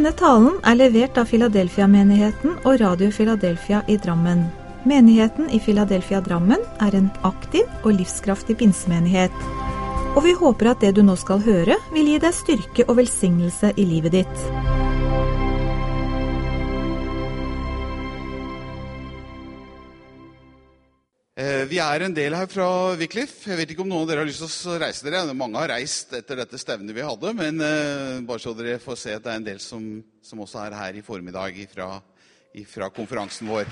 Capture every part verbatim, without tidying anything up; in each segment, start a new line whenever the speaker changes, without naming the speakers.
Denne talen er levert av Philadelphia-menigheten og Radio Philadelphia i Drammen. Menigheten i Philadelphia Drammen er en aktiv og livskraftig pinsemenighet. Og vi håper at det du nå skal høre vil gi deg styrke og velsignelse i livet ditt.
Vi er en del her fra Wycliffe. Jeg vet ikke om noen av dere har lyst til å reise dere. Mange har reist etter dette stevnet vi hadde, men uh, bare så dere får se at det er en del som, som også er her i formiddag fra, fra konferansen vår.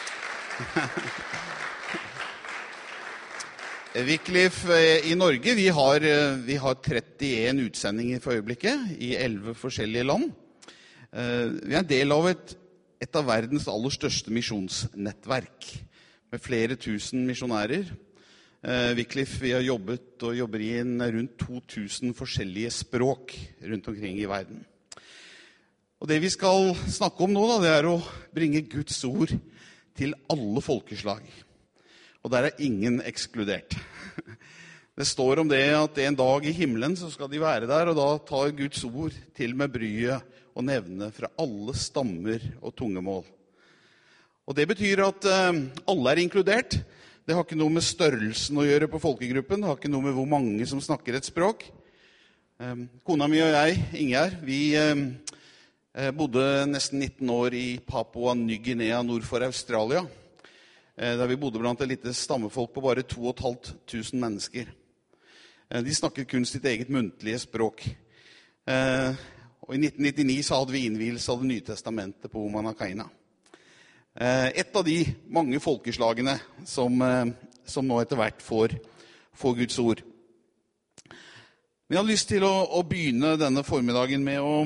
Wycliffe i Norge, vi har, vi har trettien utsendinger for øyeblikket i elleve forskjellige land. Uh, vi er en del av et, et av verdens aller største misjonsnettverk, med flere tusen misjonærer. Eh, Wycliffe, vi har jobbet og jobber i en rundt to tusen forskjellige språk rundt omkring i verden. Og det vi skal snakke om nå, da, det er å bringe Guds ord til alle folkeslag. Og der er ingen ekskludert. Det står om det at en dag i himmelen så skal de være der, og da tar Guds ord til med bryet og nevne fra alle stammer og tungemål. Og det betyr at uh, alle er inkludert. Det har ikke noe med størrelsen å gjøre på folkegruppen. Det har ikke noe med hvor mange som snakker et språk. Um, kona mi og jeg, Ingjerd, vi um, bodde nesten nitten år i Papua Ny-Guinea nord for Australia, uh, der vi bodde blant et lite stammefolk på bare to og et halvt tusen mennesker. Uh, de snakket kun sitt eget muntlige språk. Uh, og i nitten nittini så hadde vi innvielse av det nye testamentet på Manakaina. Et av de mange folkeslagene som, som nå etter hvert får, får Guds ord. Vi har lyst til å, å begynne denne formiddagen med å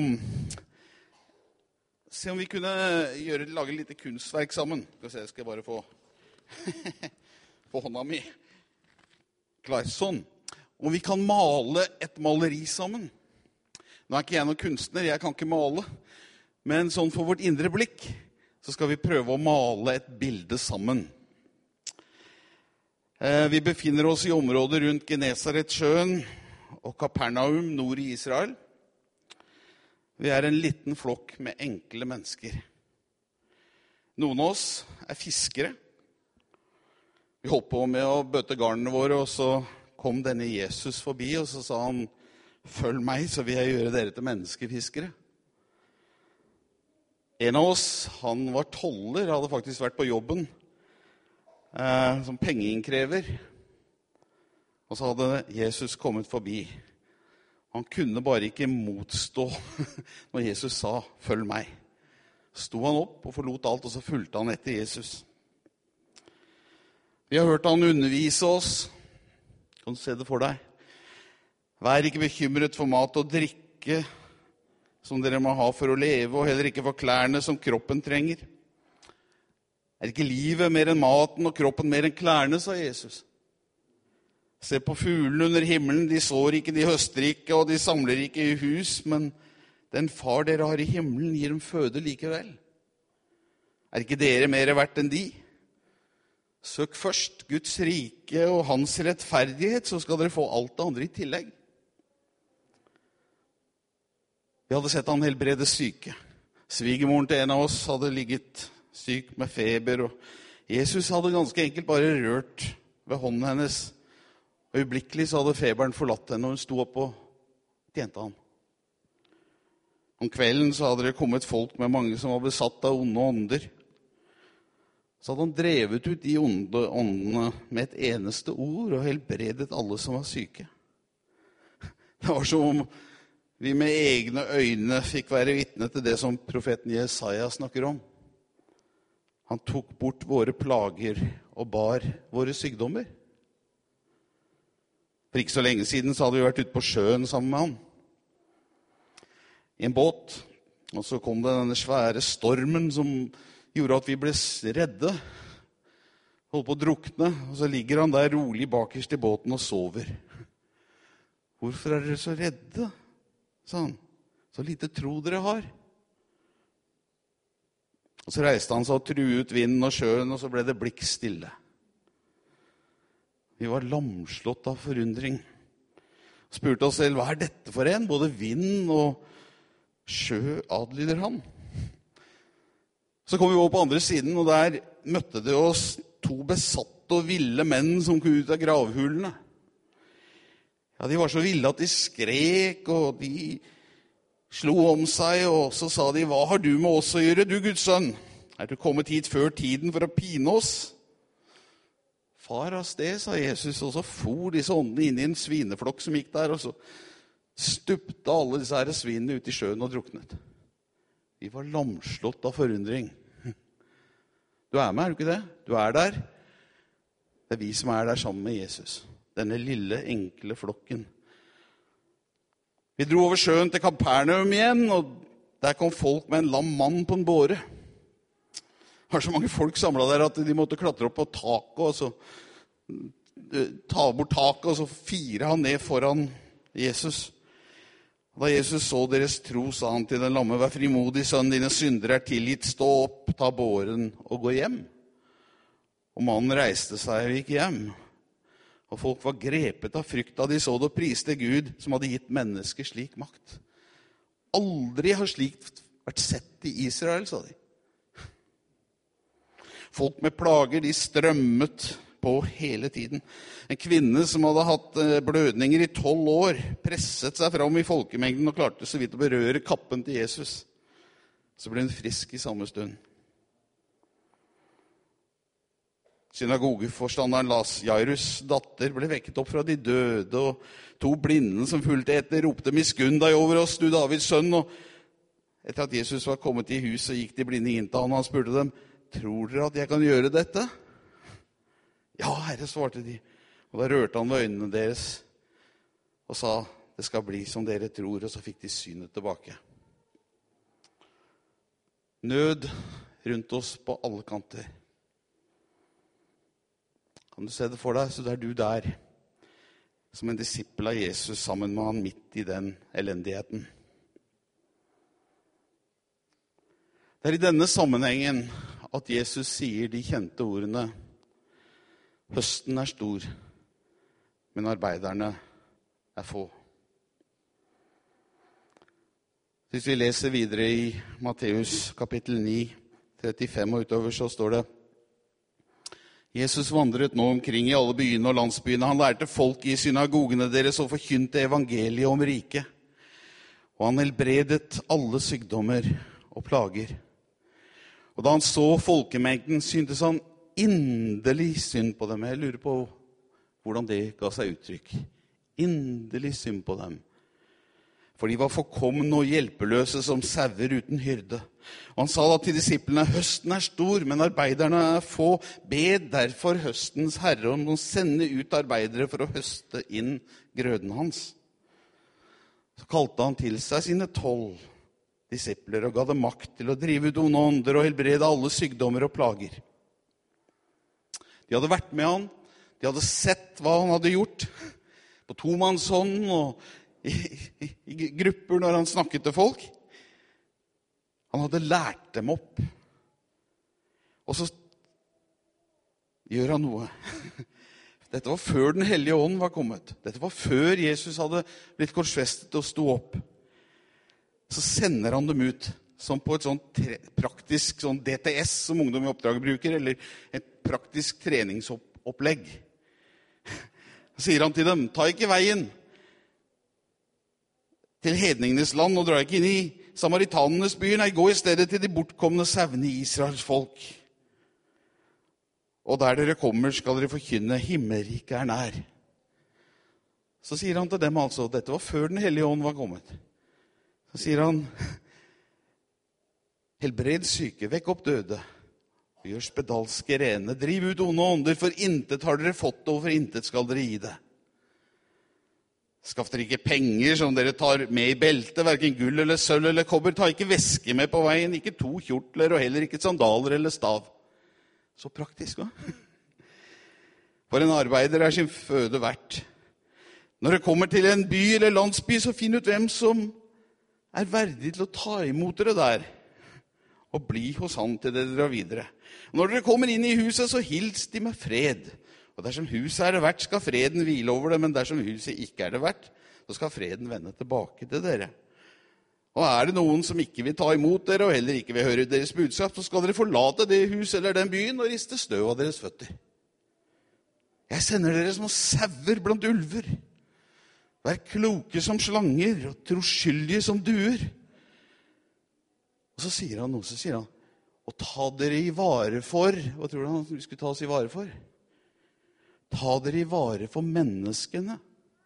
se om vi kunne gjøre, lage litt kunstverk sammen. Skal vi se, skal jeg bare få, få hånda mi klar. Sånn. Om vi kan male et maleri sammen. Nå er ikke jeg noen kunstner, jeg kan ikke male. Men sånn for vårt indre blikk, så skal vi prøve å male et bilde sammen. Eh, vi befinner oss i området rundt Genesaretsjøen og Kapernaum nord i Israel. Vi er en liten flokk med enkle mennesker. Noen av oss er fiskere. Vi holdt på med å bøte garnene våre, og så kom denne Jesus forbi, og så sa han, følg meg, så vil jeg gjøre dere til menneskefiskere. En av oss, han var toller, hadde faktisk vært på jobben eh, som pengeinnkrever. Og så hadde Jesus kommet forbi. Han kunne bare ikke motstå når Jesus sa, følg meg. Sto han opp og forlot alt, og så fulgte han etter Jesus. Vi har hørt han undervise oss. Kan du se det for deg? Vær ikke bekymret for mat og drikke, som dere må ha for å leve, og heller ikke for klærne som kroppen trenger. Er ikke livet mer enn maten, og kroppen mer enn klærne, sa Jesus. Se på fuglene under himmelen, de sår ikke, de høster ikke, og de samler ikke i hus, men den far dere har i himmelen gir dem føde likevel. Er ikke dere mer verdt enn de? Søk først Guds rike og hans rettferdighet, så skal dere få alt det andre i tillegg. Vi hadde sett han helbrede syke. Svigermoren til en av oss hadde ligget syk med feber, og Jesus hadde ganske enkelt bare rørt ved hånden hennes. Øyeblikkelig så hadde feberen forlatt henne, og hun sto opp og tjente han. Om kvelden så hadde det kommet folk med mange som var besatt av onde ånder. Så hadde han drevet ut de onde åndene med et eneste ord, og helbredet alle som var syke. Det var som om vi med egne øyne fikk være vitne til det som profeten Jesaja snakker om. Han tok bort våre plager og bar våre sykdommer. For ikke så lenge siden så hadde vi vært ute på sjøen sammen med han. I en båt. Og så kom det denne svære stormen som gjorde at vi ble redde. Holdt på å drukne. Og så ligger han der rolig bakerst i båten og sover. Hvorfor er dere så redde? Sa han. Så lite tro dere har. Og så reiste han seg og truet vinden og sjøen, og så ble det blikk stille. Vi var lamslått av forundring. Spurte oss selv, hva er dette for en? Både vind og sjø adlyder han. Så kom vi over på andre siden, og der møtte det oss to besatte og ville menn som kom ut av gravhulene. Ja, de var så ville at de skrek, og de slo om seg, og så sa de, hva har du med oss å gjøre, du Guds sønn? Er du kommet hit før tiden for å pine oss? Far av sted, sa Jesus, og så for disse åndene inn i en svineflokk som gikk der, og så stupte alle disse her svinene ut i sjøen og druknet. De var lamslått av forundring. Du er med, er du ikke det? Du er der. Det er vi som er der sammen med Jesus. Denne lille, enkle flokken. Vi dro over sjøen til Kapernaum igjen, og der kom folk med en lam mann på en båre. Det var så mange folk samlet der at de måtte klatre opp på taket, og så ta bort taket, og så fire han ned foran Jesus. Da Jesus så deres tro, sa han til den lamme, vær frimodig, sønn, dine syndere er tilgitt, stå opp, ta båren og gå hjem. Og mannen reiste seg og gikk hjem. Og folk var grepet av frykt da de så det og priste Gud, som hadde gitt mennesker slik makt. Aldri har slikt vært sett i Israel, sa de. Folk med plager, de strømmet på hele tiden. En kvinne som hadde hatt blødninger i tolv år, presset seg fram i folkemengden og klarte så vidt å berøre kappen til Jesus. Så ble hun frisk i samme stund. Synagogeforstanderen Las Jairus' datter ble vekket opp fra de døde, og to blinde som fulgte etter ropte, miskunn deg over oss, du Davids sønn. Og etter at Jesus var kommet i huset, gikk de blinde inn til han, og han spurte dem, tror dere at jeg kan gjøre dette? Ja, Herre, svarte de. Og da rørte han ved øynene deres og sa, det skal bli som dere tror, og så fikk de synet tilbake. Nød rundt oss på alle kanter. Kan du se det for deg, så det er du der, som en disippel av Jesus, sammen med han midt i den elendigheten. Det er i denne sammenhengen at Jesus sier de kjente ordene, høsten er stor, men arbeiderne er få. Hvis vi leser videre i Matteus kapittel ni, trettifem og utover, så står det, Jesus vandret nå omkring i alle byene og landsbyene. Han lærte folk i synagogene deres og forkynte evangeliet om riket. Og han helbredet alle sykdommer og plager. Og da han så folkemengden, syntes han inderlig synd på dem. Jeg lurer på hvordan det ga seg uttrykk. Inderlig synd på dem. For de var forkomne og hjelpeløse som sauer uten hyrde. Og han sa da til disiplene, høsten er stor, men arbeiderne er få. Be derfor høstens herre om å sende ut arbeidere for å høste inn grøden hans. Så kalte han til seg sine tolv disipler og ga dem makt til å drive ut onde ånder og helbrede alle sykdommer og plager. De hadde vært med han, de hadde sett hva han hadde gjort, på tomannshånd og i, i, i grupper når han snakket til folk. Han hadde lært dem opp. Og så gjør han noe. Dette var før den hellige ånd var kommet. Dette var før Jesus hadde blitt korsfestet og sto opp. Så sender han dem ut som på et sånt tre, praktisk sånn D T S som ungdom i oppdrag bruker, eller et praktisk treningsopplegg. Så sier han til dem, ta ikke veien til hedningenes land og dra ikke inn i samaritanenes byer, nei, gå i stedet til de bortkomne sauene i Israels folk. Og der dere kommer skal dere forkynne, himmelriket er nær. Så sier han til dem altså, dette var før den hellige ånd var kommet. Så sier han, helbred syke, vekk opp døde, gjør spedalske rene, driv ut onde ånder, for intet har dere fått, og for intet skal dere gi det. Skaff dere ikke penger som dere tar med i beltet, hverken gull eller sølv eller kobber, ta ikke væske med på veien, ikke to kjortler, og heller ikke sandaler eller stav. Så praktisk, hva? For en arbeider er sin føde verdt. Når dere kommer til en by eller landsby, så finn ut hvem som er verdig til å ta imot dere der, og bli hos han til dere drar videre. Når dere kommer inn i huset, så hils de med fred. Og dersom huset er det verdt, skal freden hvile over det, men dersom huset ikke er det verdt, så skal freden vende tilbake til dere. Og er det noen som ikke vil ta imot dere, og heller ikke vil høre deres budskap, så skal dere forlate det huset eller den byen og riste støv av deres føtter. Jeg sender dere som sauer blant ulver. Vær kloke som slanger og troskyldige som duer. Og så sier han noe, så sier han, og ta dere i vare for, hva tror du han skulle ta oss i vare for? Ta dere i vare for menneskene.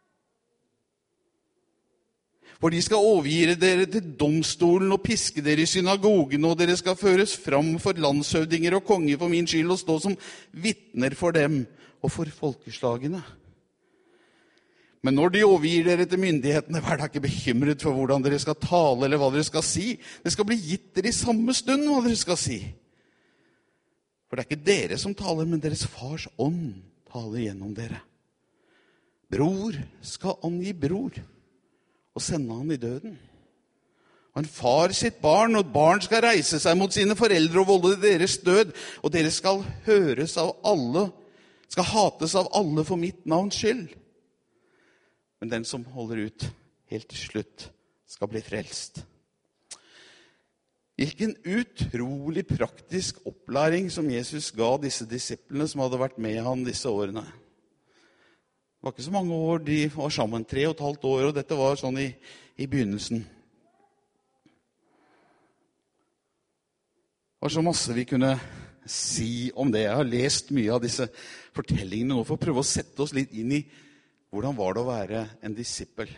For de skal overgi dere til domstolen og piske dere i synagogen, og dere skal føres fram for landshøvdinger og konger for min skyld og stå som vittner for dem og for folkeslagene. Men når de overgir dere til myndighetene, vær da ikke bekymret for hvordan dere skal tale eller hva dere skal si. Det skal bli gitt dere i samme stund hva dere skal si. For det er ikke dere som taler, men deres fars ånd taler gjennom dere. Bror skal angi bror og sende han i døden. Og en far sitt barn, og et barn skal reise seg mot sine foreldre og volde deres død, og dere skal høres av alle, skal hates av alle for mitt navns skyld. Men den som holder ut helt til slutt skal bli frelst. Hvilken utrolig praktisk opplæring som Jesus ga disse disiplene som hadde vært med han disse årene. Det var ikke så mange år, de var sammen, tre og et halvt år, og dette var sånn i, i begynnelsen. Det var så masse vi kunne si om det. Jeg har lest mye av disse fortellingene nå for å prøve å sette oss litt inn i hvordan var det å være en disippel.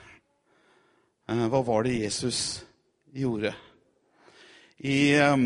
Hva var det Jesus gjorde? I um,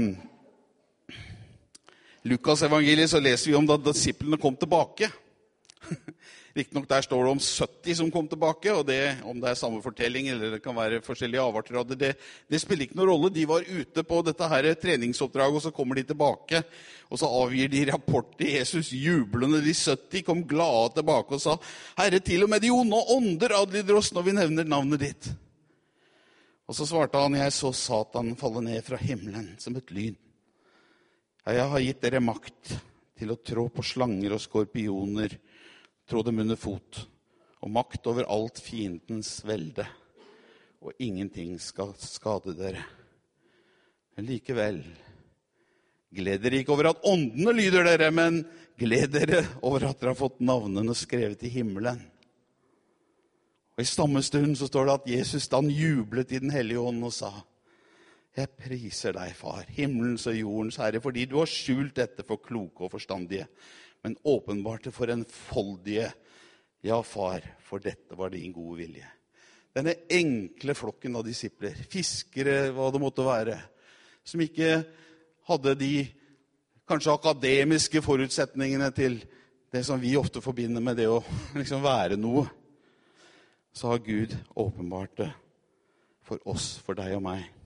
Lukas evangeliet så leser vi om da disiplene kom tilbake. Riktignok der står det om sytti som kom tilbake, og det, om det er samme fortelling, eller det kan være forskjellige avarter av det, det, det spiller ikke noen rolle. De var ute på dette her treningsoppdraget, og så kommer de tilbake, og så avgir de rapport til Jesus, jublende. De sytti kom glade tilbake og sa, Herre, til og med de onde ånder adlyder oss når vi nevner navnet ditt. Og så svarte han, jeg så Satan falle ned fra himmelen som et lyn. Ja, jeg har gitt dere makt til å trå på slanger og skorpioner, trå dem under fot, og makt over alt fiendens velde, og ingenting skal skade dere. Men likevel, gled dere ikke over at åndene lyder dere, men gled dere over at dere har fått navnene skrevet i himmelen. Og i samme stund så står det at Jesus da jublet i den hellige ånd og sa, jeg priser deg, far, himmelens og jordens herre, fordi du har skjult dette for kloke og forstandige, men åpenbart for en foldige, ja, far, for dette var din gode vilje. Denne enkle flokken av disipler, fiskere, hva det måtte være, som ikke hadde de kanskje akademiske forutsetningene til det som vi ofte forbinder med det å liksom være noe, så har Gud åpenbart det for oss, for deg og meg.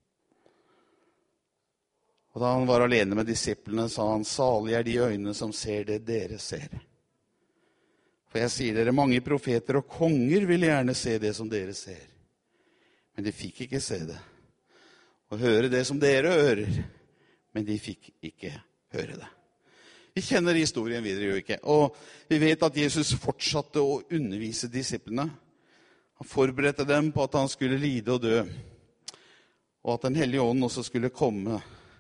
Og da han var alene med disiplene, sa han, salig er de øyne som ser det dere ser. For jeg sier dere, mange profeter og konger vil gjerne se det som dere ser. Men de fikk ikke se det. Og høre det som dere hører. Men de fikk ikke høre det. Vi kjenner historien videre, jo ikke. Og vi vet at Jesus fortsatte å undervise disiplene. Han forberedte dem på at han skulle lide og dø. Og at den hellige ånd også skulle komme.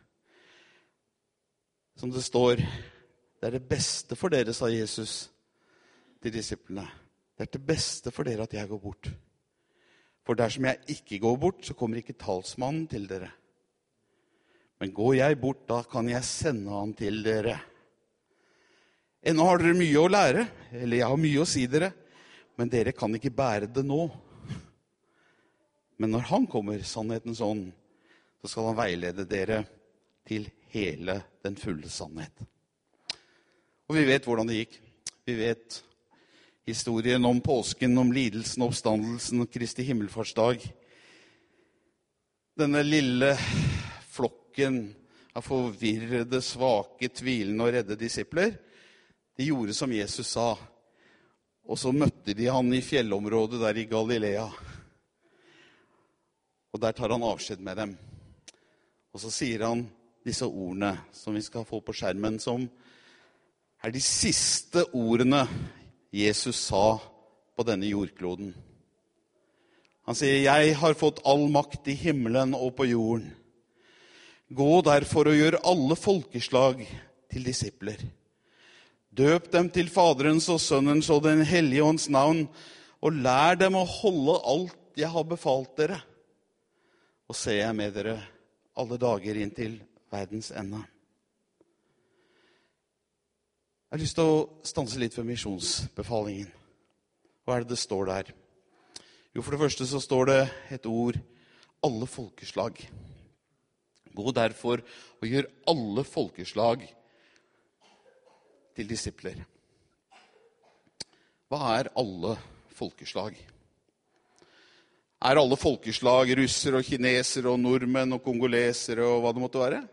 Som det står, det er det beste for dere, sa Jesus til disiplene. Det er det beste for dere at jeg går bort. For dersom jeg ikke går bort, så kommer ikke talsmannen til dere. Men går jeg bort, da kan jeg sende han til dere. Ennå har dere mye å lære, eller jeg har mye å si dere, men dere kan ikke bære det nå. Men når han kommer, sannhetens ånd, så skal han veilede dere til hele den fulle sannhet. Og vi vet hvordan det gikk. Vi vet historien om påsken, om lidelsen, oppstandelsen og Kristi himmelfartsdag. Denne lille flokken av forvirrede, svake, tvilende og redde disipler, de gjorde som Jesus sa, og så møtte de han i fjellområdet der i Galilea. Og der tar han avskjed med dem. Og så sier han disse ordene som vi skal få på skjermen, som er de siste ordene Jesus sa på denne jordkloden. Han sier, jeg har fått all makt i himmelen og på jorden. Gå derfor og gjør alle folkeslag til disipler. Døp dem til Faderens og Sønnens og den hellige ånds navn, og lær dem å holde alt jeg har befalt dere. Og se jeg med dere alle dager inn til verdens ende. Jeg har lyst til å stanse litt for misjonsbefalingen. Hva er det det står der? Jo, for det første så står det et ord, alle folkeslag. Gå derfor og gjør alle folkeslag til disipler. Hva er alle folkeslag? Er alle folkeslag russer og kineser og nordmenn og kongolesere og hva det måtte være?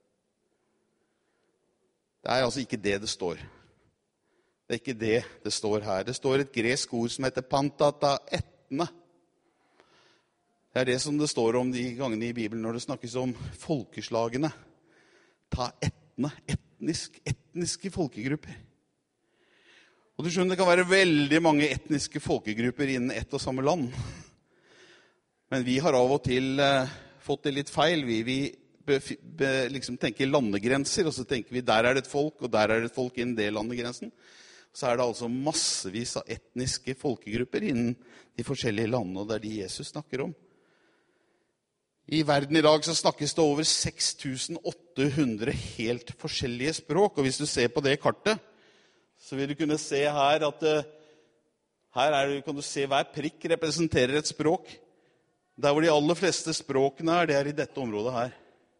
Det er altså ikke det det står. Det er ikke det det står her. Det står et gresk ord som heter pantata etne. Det er det som det står om de gangene i Bibelen når det snakkes om folkeslagene. Ta etne, etnisk, etniske folkegrupper. Og du skjønner, det kan være veldig mange etniske folkegrupper innen ett og samme land. Men vi har av og til eh, fått det litt feil. Vi, vi be, be, liksom tenker landegrenser, og så tenker vi der er det et folk, og der er det et folk innen det landegrensen. Så er det altså massevis av etniske folkegrupper innen de forskjellige landene, og det er de Jesus snakker om. I verden i dag så snakkes det over seks tusen åtte hundre helt forskjellige språk, og hvis du ser på det kartet, så vil du kunne se her at uh, her er det, kan du se hver prikk representerer et språk. Der hvor de aller fleste språkene er, det er i dette området her.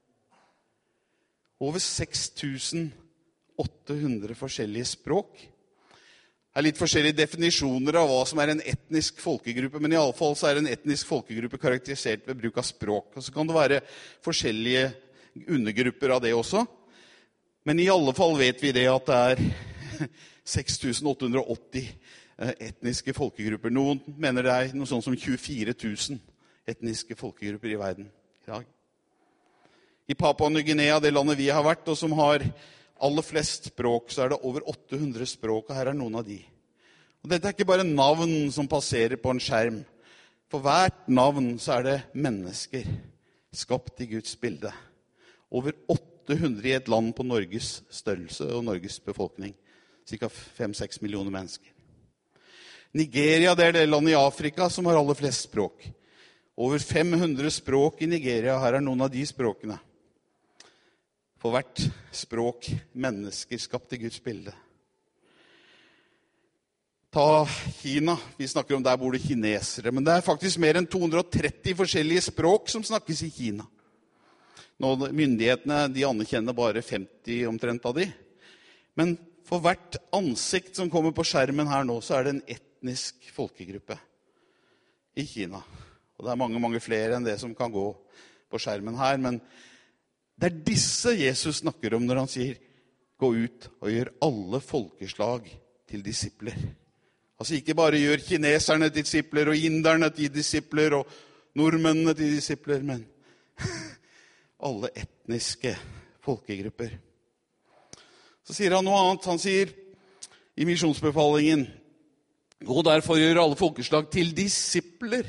Over seks tusen åtte hundre forskjellige språk. Det er litt forskjellige definisjoner av hva som er en etnisk folkegruppe, men i alle fall så er en etnisk folkegruppe karakterisert ved bruk av språk. Og så kan det være forskjellige undergrupper av det også. Men i alle fall vet vi det at det er seks tusen åtte hundre åtti etniske folkegrupper. Noen mener det er noe sånt som tjuefire tusen etniske folkegrupper i verden i dag. I Papua Ny-Guinea, det landet vi har vært, og som har aller flest språk, så er det over åtte hundre språk, og her er noen av de. Og dette er ikke bare navn som passerer på en skjerm. For hvert navn så er det mennesker, skapt i Guds bilde. Over åtte hundre i et land på Norges størrelse og Norges befolkning. Cirka fem til seks millioner mennesker. Nigeria, det er det landet i Afrika som har aller flest språk. Over fem hundre språk i Nigeria, her er noen av de språkene. For hvert språk mennesker skapt i Guds bilde. Ta Kina, vi snakker om der bor det kinesere, men det er faktisk mer enn to hundre og tretti forskjellige språk som snakkes i Kina. Nå, myndighetene, de anerkjenner bare femti omtrent av de. Men for hvert ansikt som kommer på skjermen her nå, så er det en etnisk folkegruppe i Kina. Og det er mange, mange flere enn det som kan gå på skjermen her, men det er disse Jesus snakker om når han sier, gå ut og gjør alle folkeslag til disipler. Altså ikke bare gjør kineserne til disipler, og inderne til disipler, og nordmennene til disipler, men alle etniske folkegrupper. Så sier han noe annet. Han sier i misjonsbefalingen, gå derfor og gjør alle folkeslag til disipler.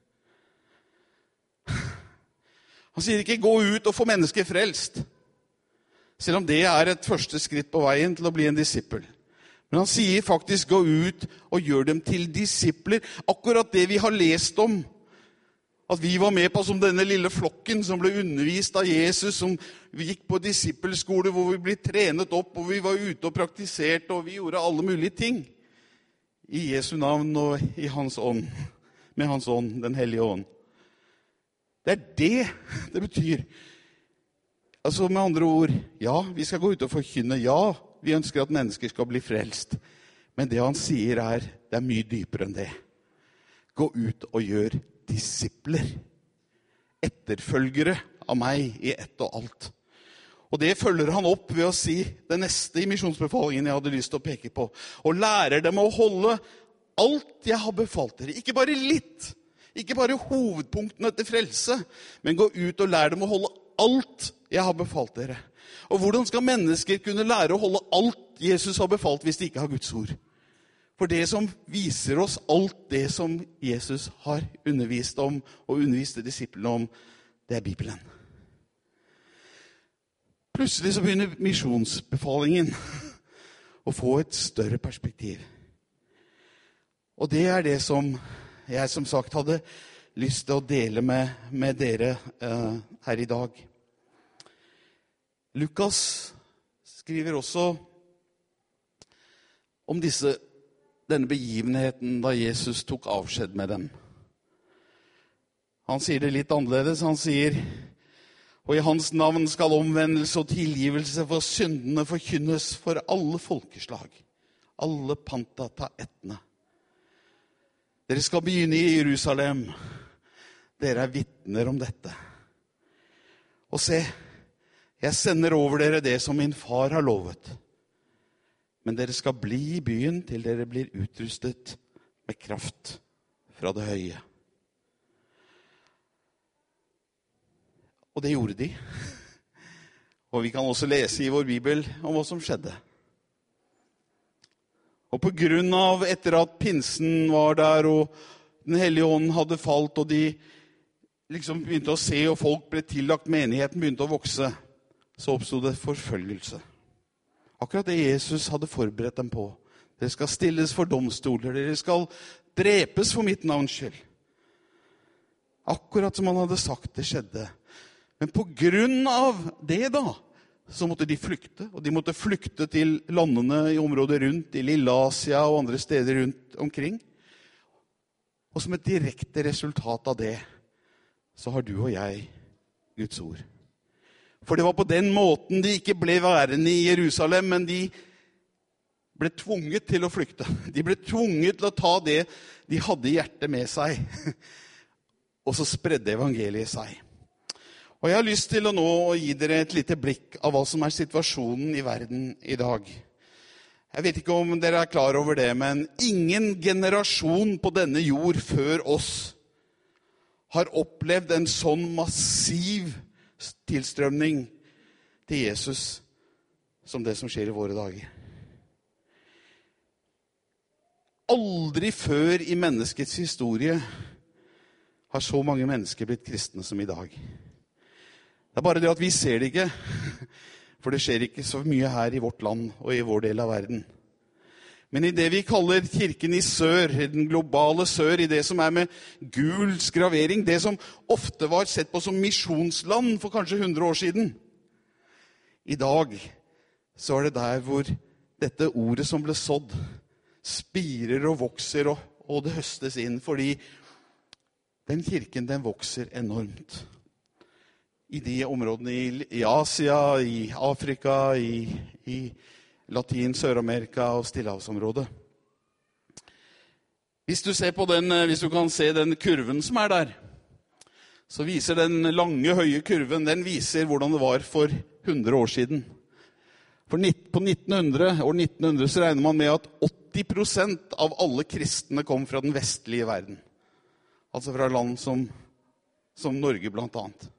Han sier ikke gå ut og få mennesker frelst, selv om det er et første skritt på veien til å bli en disippel. Men han sier faktisk gå ut og gjør dem til disipler. Akkurat det vi har lest om, at vi var med på som denne lille flokken som ble undervist av Jesus, som vi gikk på disippelskole, hvor vi ble trenet opp, og vi var ute og praktiserte, og vi gjorde alle mulige ting. I Jesu navn og i hans ånd, med hans ånd, den hellige ånd. Det er det det betyr. Altså med andre ord, ja, vi skal gå ut og forkynne, ja, vi ønsker at mennesker skal bli frelst. Men det han sier er, det er mye dypere enn det. Gå ut og gjør disipler, etterfølgere av meg i ett og alt. Og det følger han opp ved å si det neste i misjonsbefalingen jeg hadde lyst til å peke på. Og lærer dem å holde alt jeg har befalt dere, ikke bare litt. Ikke bare hovedpunktene til frelse, men gå ut og lære dem å holde alt jeg har befalt dere. Og hvordan skal mennesker kunne lære å holde alt Jesus har befalt hvis de ikke har Guds ord? For det som viser oss alt det som Jesus har undervist om, og underviste disiplene om, det er Bibelen. Plutselig så begynner misjonsbefalingen å få et større perspektiv. Og det er det som jeg som sagt hadde lyst til å dele med, med dere eh, her i dag. Lukas skriver også om disse, denne begivenheten da Jesus tok avskjed med dem. Han sier det litt annerledes. Han sier, og i hans navn skal omvendelse og tilgivelse for syndene forkynnes for alle folkeslag, alle pantata etne. Dere skal begynne i Jerusalem. Dere er vitner om dette. Og se, jeg sender over dere det som min far har lovet. Men dere skal bli i byen til dere blir utrustet med kraft fra det høye. Og det gjorde de. Og vi kan også lese i vår Bibel om hva som skjedde. Og på grunn av etter at pinsen var der, og den hellige ånden hadde falt, og de liksom begynte å se, og folk ble tillagt, menigheten begynte å vokse, så oppstod det forfølgelse. Akkurat det Jesus hadde forberedt dem på. Dere skal stilles for domstoler, dere skal drepes for mitt navns skyld. Akkurat som han hadde sagt det skjedde. Men på grunn av det da, så måtte de flykte, og de måtte flykte til landene i området rundt, i Lille-Asia og andre steder rundt omkring. Og som et direkte resultat av det, så har du og jeg Guds ord. For det var på den måten de ikke ble værende i Jerusalem, men de ble tvunget til å flykte. De ble tvunget til å ta det de hadde i hjertet med seg. Og så spredde evangeliet seg. Og jeg har lyst til å nå gi dere et lite blikk av hva som er situasjonen i verden i dag. Jeg vet ikke om dere er klar over det, men ingen generasjon på denne jord før oss har opplevd en sånn massiv tilstrømning til Jesus som det som skjer i våre dager. Aldri før i menneskets historie har så mange mennesker blitt kristne som i dag. Det er bare det at vi ser det ikke, for det skjer ikke så mye her i vårt land og i vår del av verden. Men i det vi kaller kirken i sør, i den globale sør, i det som er med gul skravering, det som ofte var sett på som misjonsland for kanskje hundre år siden, i dag så er det der hvor dette ordet som ble sådd, spirer og vokser og, og det høstes inn, fordi den kirken den vokser enormt. I de områdene i, i Asia, i Afrika, i, i Latin, Sør-Amerika og Stillehavsområdet. Hvis du ser på den, hvis du kan se den kurven som er der, så viser den lange, høye kurven, den viser hvordan det var for hundre år siden. For på nitten hundre, år nitten hundre så regner man med at åtti prosent av alle kristne kom fra den vestlige verden. Altså fra land som, som Norge blant annet.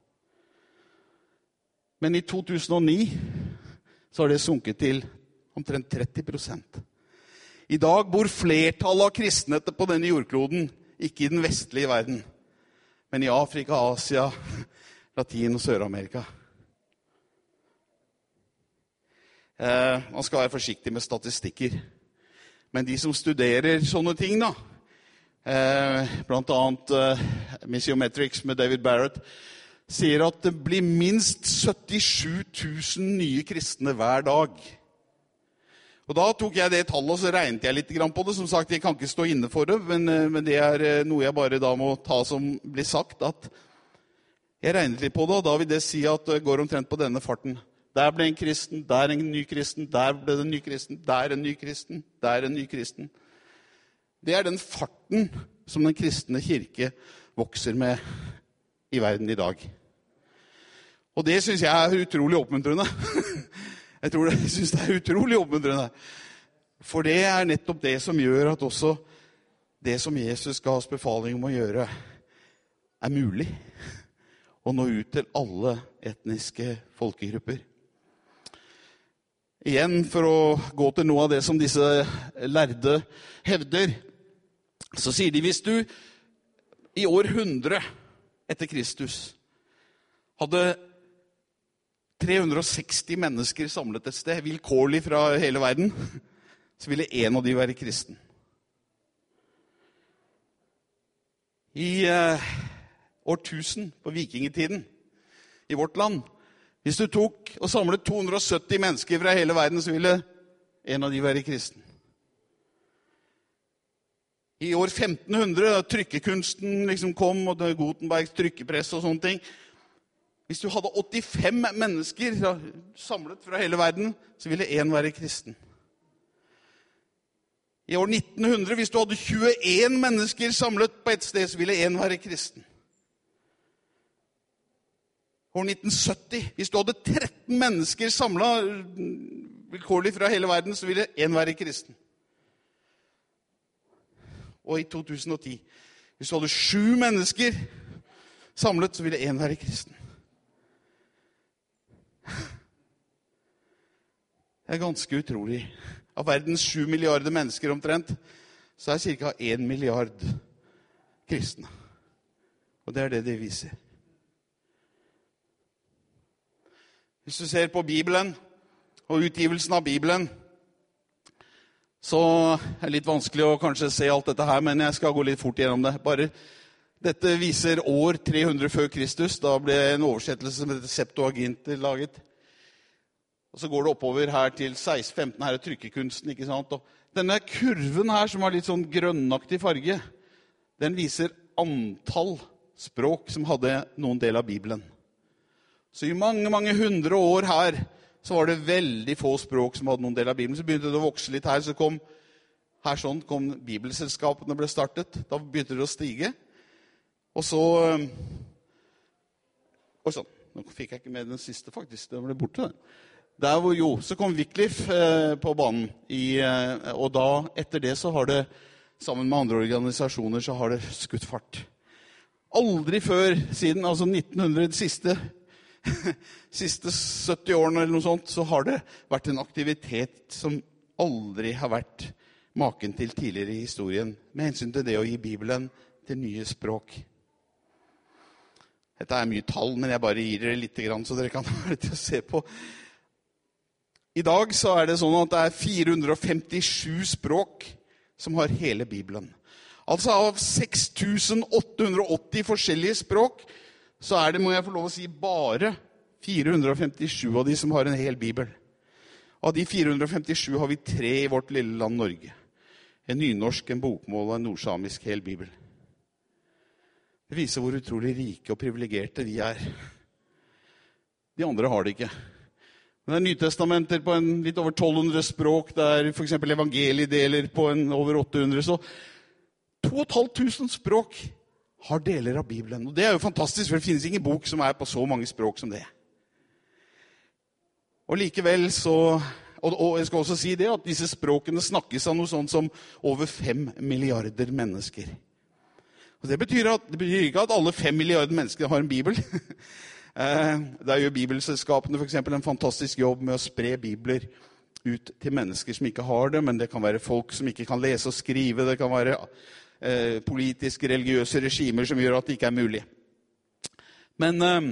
Men i to tusen og ni så har det sunket til omtrent tretti prosent. I dag bor flertallet av kristne på denne jordkloden, ikke i den vestlige verden, men i Afrika, Asia, Latin og Sør-Amerika. Eh, man skal være forsiktig med statistikker. Men de som studerer sånne ting da, eh, blant annet eh, Missiometrics med David Barrett, sier at det blir minst syttisju tusen nye kristne hver dag. Og da tok jeg det tallet, og så regnet jeg litt på det. Som sagt, jeg kan ikke stå inne for det, men, men det er noe jeg bare da må ta som blir sagt. At jeg regnet litt på det, og da vil det si at det går omtrent på denne farten. Der ble en kristen, der en ny kristen, der ble det en ny kristen, der en ny kristen, der en ny kristen. Det er den farten som den kristne kirke vokser med i verden i dag. Og det synes jeg er utrolig oppmuntrende. Jeg tror det, jeg synes det er utrolig oppmuntrende. For det er nettopp det som gjør at også det som Jesus ga oss befaling om å gjøre, er mulig. Å nå ut til alle etniske folkegrupper. Igjen, for å gå til noe av det som disse lærde hevder, så sier de, hvis du i år hundre etter Kristus hadde tre hundre og seksti mennesker samlet et sted, vilkårlig fra hele verden, så ville en av de være kristen. I eh, årtusen, på vikingetiden, i vårt land, hvis du tok og samlet to hundre og sytti mennesker fra hele verden, så ville en av de være kristen. I år femten hundre, da trykkekunsten liksom kom, og det Gutenbergs trykkepress og sånne ting, hvis du hadde åttifem mennesker samlet fra hele verden, så ville en være kristen. I år nitten hundre, hvis du hadde tjueen mennesker samlet på et sted, så ville en være kristen. År nitten sytti, hvis du hadde tretten mennesker samlet vilkårlig fra hele verden, så ville en være kristen. Og i to tusen og ti, hvis du hadde sju mennesker samlet, så ville en være kristen. Det er ganske utrolig. Av verdens sju milliarder mennesker omtrent, så er cirka en milliard kristne. Og det er det det viser. Hvis du ser på Bibelen og utgivelsen av Bibelen, så er det litt vanskelig å kanskje se alt dette her, men jeg skal gå litt fort gjennom det. Bare dette viser år tre hundre før Kristus. Da ble en oversettelse som heter Septuaginta laget. Og så går det oppover her til seksten femten, her er trykkekunsten, ikke sant? Og denne kurven her, som har litt sånn grønnaktig farge, den viser antall språk som hadde noen del av Bibelen. Så i mange, mange hundre år her, så var det veldig få språk som hadde noen del av Bibelen. Så begynte det å vokse litt her, så kom, her sånn kom bibelselskapene ble startet. Da begynte det å stige. Og så, og sånn, nå fikk jeg ikke med den siste faktisk, det ble borte den. Der hvor jo, så kom Wycliffe eh, på banen, i, eh, og da, etter det så har det, sammen med andre organisasjoner, så har det skutt fart. Aldri før siden, altså nitten hundre, de siste, siste sytti årene eller noe sånt, så har det vært en aktivitet som aldri har vært maken til tidligere i historien, med hensyn til det å gi Bibelen til nye språk. Dette er mye tall, men jeg bare gir dere litt grann, så dere kan ha det til å se på. I dag så er det sånn at det er fire hundre og femtisju språk som har hele Bibelen. Altså av seks tusen åtte hundre og åtti forskjellige språk, så er det, må jeg få lov å si, bare fire hundre og femtisju av de som har en hel Bibel. Av de fire hundre og femtisju har vi tre i vårt lille land Norge. En nynorsk, en bokmål og en nordsamisk hel Bibel. Det viser hvor utrolig rike og privilegerte vi er. De andre har det ikke. Det er nytestamenter på en litt over tolv hundre språk, der for eksempel evangeliedeler på en over åtte hundre, så to og et halvt tusen språk har deler av Bibelen. Og det er jo fantastisk, for det finnes ingen bok som er på så mange språk som det. Og likevel så, og, og jeg skal også si det, at disse språkene snakkes av noe sånt som over fem milliarder mennesker. Og det betyr, at, det betyr ikke at alle fem milliarder mennesker har en Bibel. Der gjør bibelselskapene for eksempel en fantastisk jobb med å spre bibler ut til mennesker som ikke har det, men det kan være folk som ikke kan lese og skrive, det kan være eh, politiske, religiøse regimer som gjør at det ikke er mulig. Men eh,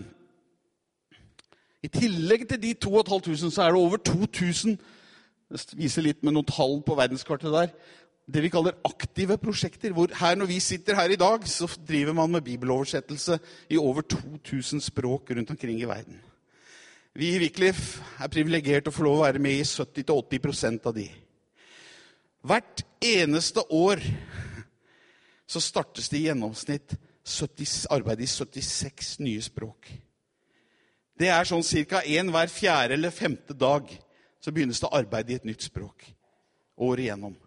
i tillegg til de to og et halvt tusen, så er det over to tusen, det viser litt med noen tall på verdenskartet der, det vi kaller aktive prosjekter, hvor her når vi sitter her i dag, så driver man med bibeloversettelse i over to tusen språk rundt omkring i verden. Vi i Wycliffe er privilegert å få lov å være med i sytti til åtti prosent av de. Hvert eneste år så startes det i gjennomsnitt sytti, arbeid i syttiseks nye språk. Det er sånn cirka en hver fjerde eller femte dag så begynnes det arbeid i et nytt språk, året igjennom.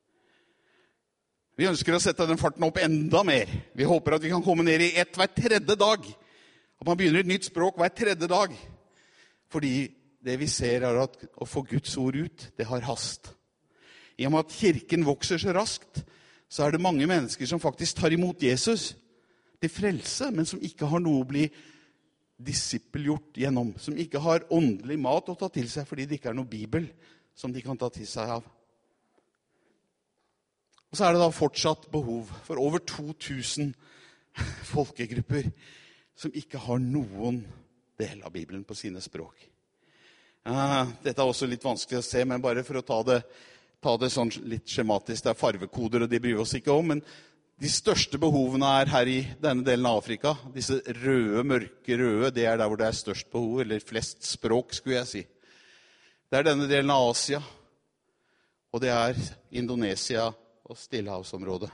Vi ønsker å sette den farten opp enda mer. Vi håper at vi kan komme ned i ett hver tredje dag. At man begynner et nytt språk hver tredje dag. Fordi det vi ser er at å få Guds ord ut, det har hast. I og med at kirken vokser så raskt, så er det mange mennesker som faktisk tar imot Jesus til frelse, men som ikke har noe å bli disippelgjort gjennom, som ikke har åndelig mat å ta til seg fordi det ikke er noe Bibel som de kan ta til seg av. Og så er det da fortsatt behov for over to tusen folkegrupper som ikke har noen del av Bibelen på sine språk. Ja, dette er også litt vanskelig å se, men bare for å ta det, ta det sånn litt skjematisk, det er farvekoder, og de bryr oss ikke om, men de største behovene er her i denne delen av Afrika. Disse røde, mørke røde, det er der hvor det er størst behov, eller flest språk, skulle jeg si. Det er denne delen av Asia, og det er Indonesia og Stillehavsområdet.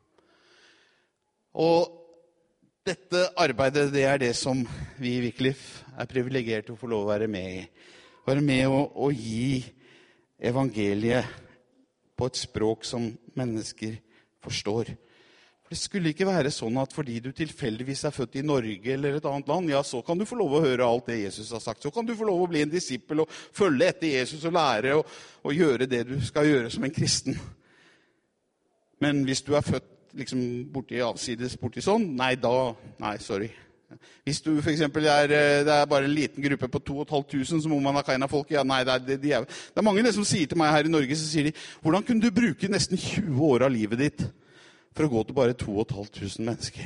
Og dette arbeidet, det er det som vi i Wycliffe er privilegert til å få lov å være med i. Være med å, å gi evangeliet på et språk som mennesker forstår. For det skulle ikke være sånn at fordi du tilfeldigvis er født i Norge eller et annet land, ja, så kan du få lov å høre alt det Jesus har sagt. Så kan du få lov å bli en disippel og følge etter Jesus og lære og, og gjøre det du skal gjøre som en kristen. Men hvis du er født liksom borti avsides, borti sånn, nei da, nei, sorry. Hvis du for eksempel er, det er bare en liten gruppe på to og et halvt tusen som om man har kaina folk, ja, nei, det er, de er, det er mange det som sier til meg her i Norge, så sier de, hvordan kunne du bruke nesten tjue år av livet ditt for å gå til bare to og et halvt tusen mennesker?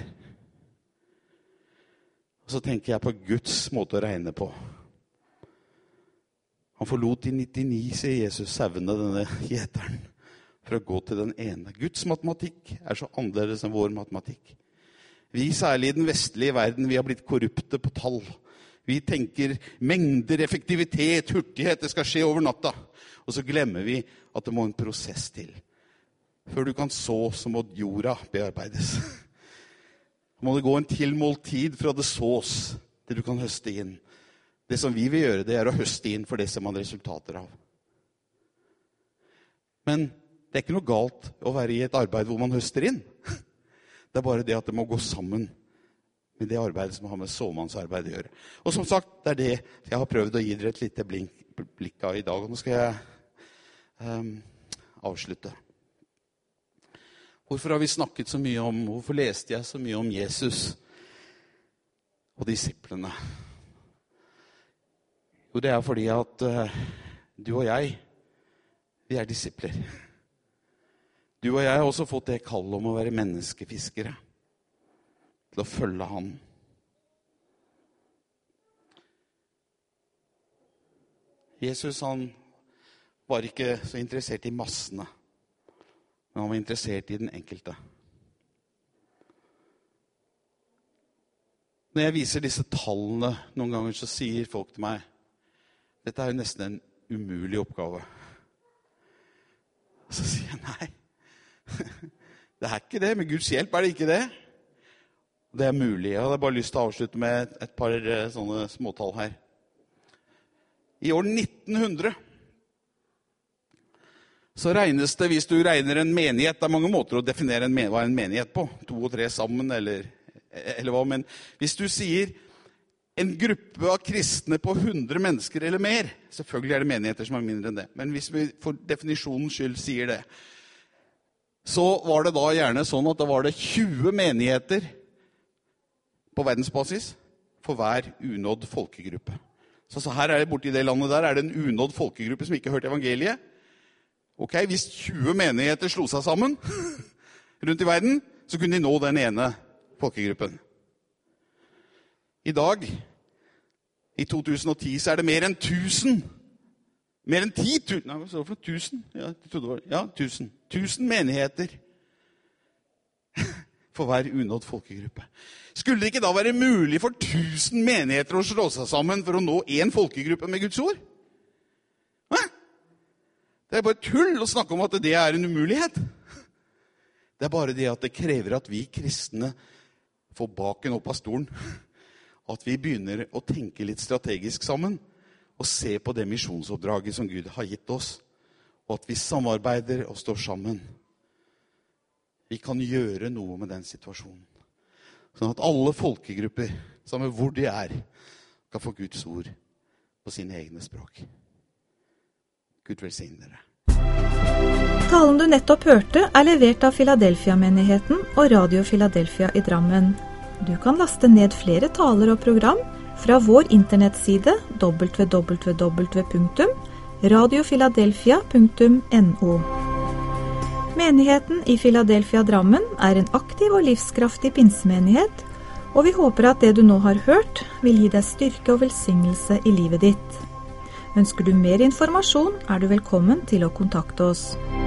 Og så tenker jeg på Guds måte å regne på. Han forlot i nittini, sier Jesus, sauene denne gjeteren, for å gå til den ene. Guds matematikk er så annerledes enn vår matematikk. Vi, særlig i den vestlige verden, vi har blitt korrupte på tall. Vi tenker mengder, effektivitet, hurtighet, det skal skje over natta. Og så glemmer vi at det må en prosess til. Før du kan så, så må jorda bearbeides. Må det gå en tilmålt tid fra det sås til du kan høste inn. Det som vi vil gjøre, det er å høste inn for det som man resultater av. Men det er ikke noe galt å være i et arbeid hvor man høster inn. Det er bare det at det må gå sammen med det arbeidet som har med såmannsarbeid å gjøre. Og som sagt, det er det jeg har prøvd å gi dere et lite blink, blikk av i dag. Og nå skal jeg um, avslutte. Hvorfor har vi snakket så mye om, hvorfor leste jeg så mye om Jesus og disiplene? Jo, det er fordi at uh, du og jeg, vi er disipler. Du og jeg har også fått det kall om å være menneskefiskere, til å følge han. Jesus, han var ikke så interessert i massene, men han var interessert i den enkelte. Når jeg viser disse tallene, noen ganger så sier folk til meg, dette er jo nesten en umulig oppgave. Så sier jeg nei. Det er ikke det, med Guds hjelp er det ikke det. Det er mulig. Jeg hadde bare lyst til å avslutte med et par sånne småtall her. I år nitten hundre så regnes det, hvis du regner en menighet, det er mange måter å definere en, hva en menighet på, to og tre sammen, eller, eller hva, men hvis du sier en gruppe av kristne på hundre mennesker eller mer, selvfølgelig er det menigheter som er mindre enn det, men hvis vi for definisjonens skyld sier det, så var det da gjerne sånn at det var det tjue menigheter på verdensbasis for hver unådd folkegruppe. Så, så her er det borte i det landet der, er det en unådd folkegruppe som ikke hørte evangeliet. Ok, hvis tjue menigheter slo seg sammen rundt i verden, så kunne de nå den ene folkegruppen. I dag, i to tusen og ti, så er det mer enn tusen. Mer enn ti tusen, nei, hva så for tusen? Ja, jeg trodde det var, ja, tusen. Tusen menigheter for hver unådd folkegruppe. Skulle det ikke da være mulig for tusen menigheter å slå seg sammen for å nå en folkegruppe med Guds ord? Hæ? Det er bare tull å snakke om at det er en umulighet. Det er bare det at det krever at vi kristne får baken opp av stolen. At vi begynner å tenke litt strategisk sammen og se på det misjonsoppdraget som Gud har gitt oss. Og at vi samarbeider og står sammen. Vi kan gjøre noe med den situasjonen. Sånn at alle folkegrupper, sammen hvor de er, kan få Guds ord på sine egne språk. Gud velsigne dere.
Talen du nettopp hørte er levert av Philadelphia-menigheten og Radio Philadelphia i Drammen. Du kan laste ned flere taler og program fra vår internettside w w w punktum radio philadelphia punktum no. Menigheten i Philadelphia Drammen er en aktiv og livskraftig pinsemenighet, og vi håper at det du nå har hørt vil gi deg styrke og velsignelse i livet ditt. Ønsker du mer informasjon, er du velkommen til å kontakte oss.